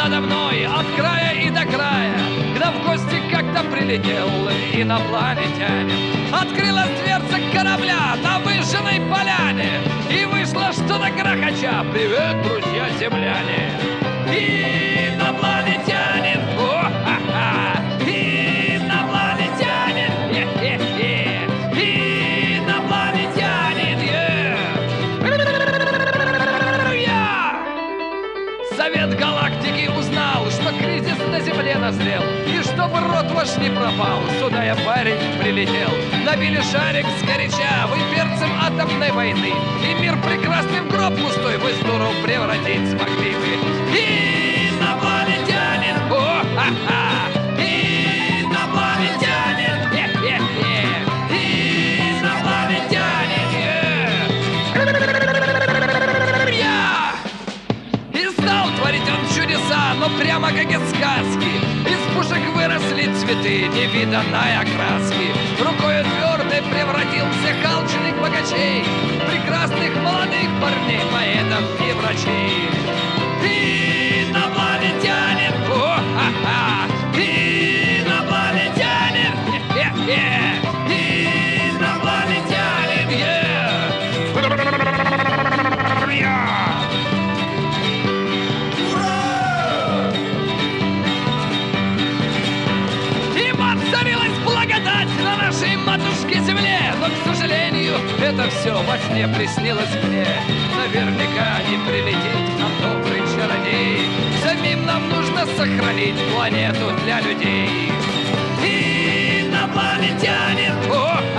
надо мной от края и до края. К нам в гости как-то прилетел инопланетянин. Открылась дверца корабля на выжженной поляне, и вышло что-то грохоча: привет, друзья земляне. Инопланетянин, о-ха-ха, инопланетянин, хе-хе-хе, инопланетянин, я. Совет Галактики узнал, что кризис на Земле назрел, и чтобы род ваш не пропал, сюда я, парень, прилетел. Набили шарик сгоряча, вы перцем атомной войны, и мир прекрасный в гроб пустой вы с дуру превратить смогли бы. Инопланетянин, о-ха-ха, инопланетянин, хе-хе-хе, инопланетянин, я. И стал творить он чудеса, но прямо как из сказки. Из пушек выросли цветы невиданной окраски. Рукою твердой превратил всех алчных богачей, прекрасных молодых парней, поэтов и врачей. Инопланетянин, о-ха-ха, инопланетянин, хе-хе-хе, инопланетянин, И воцарилась благодать на нашей матушке земле, но, к сожалению, это все во сне приснилось мне. Наверняка не прилетит к нам добрый чародей. Самим нам нужно сохранить планету для людей. Инопланетянин, о